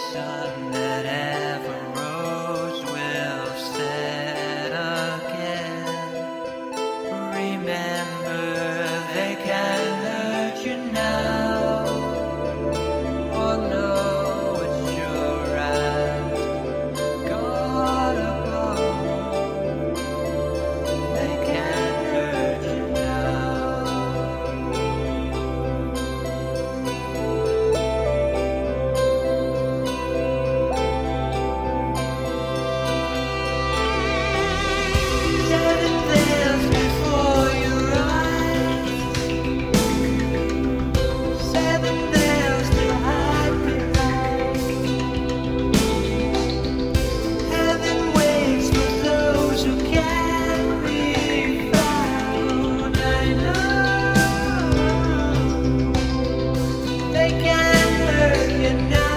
sun that ever rose will set again. Remember, they can hurt you now. Oh no, it's your eyes. God above, they can hurt you now. Seven veils before your eyes, seven veils to hide behind. Heaven waits for those who can be found. I know they can hurt you now.